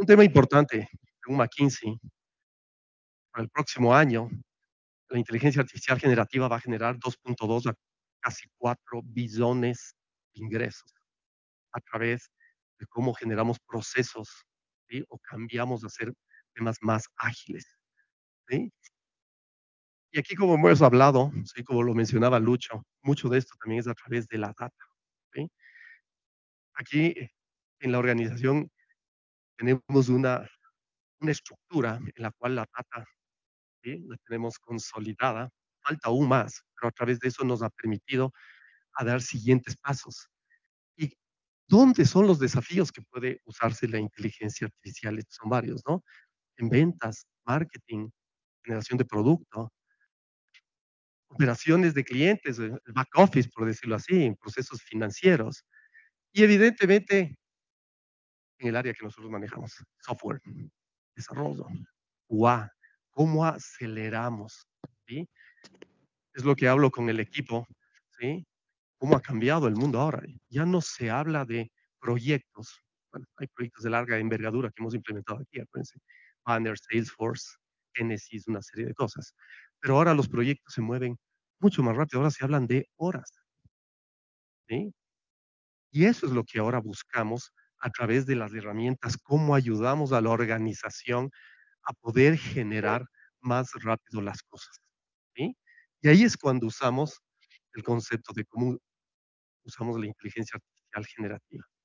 Un tema importante, según McKinsey, para el próximo año, la inteligencia artificial generativa va a generar 2.2 a casi 4 billones de ingresos a través de cómo generamos procesos, ¿sí? O cambiamos a hacer temas más ágiles, ¿sí? Y aquí, como hemos hablado, sí, como lo mencionaba Lucho, mucho de esto también es a través de la data, ¿sí? Aquí, en la organización tenemos una estructura en la cual la data, ¿sí? La tenemos consolidada. Falta aún más, pero a través de eso nos ha permitido a dar siguientes pasos. ¿Y dónde son los desafíos que puede usarse la inteligencia artificial? Estos son varios, ¿no? En ventas, marketing, generación de producto, operaciones de clientes, el back office, por decirlo así, en procesos financieros y evidentemente en el área que nosotros manejamos, software, desarrollo, QA, cómo aceleramos, ¿sí? Es lo que hablo con el equipo, ¿sí? Cómo ha cambiado el mundo ahora. Ya no se habla de proyectos. Bueno, hay proyectos de larga envergadura que hemos implementado aquí, acuérdense. Banner, Salesforce, Genesis, una serie de cosas. Pero ahora los proyectos se mueven mucho más rápido. Ahora se hablan de horas, ¿sí? Y eso es lo que ahora buscamos a través de las herramientas, cómo ayudamos a la organización a poder generar más rápido las cosas, ¿sí? Y ahí es cuando usamos el concepto de cómo usamos la inteligencia artificial generativa.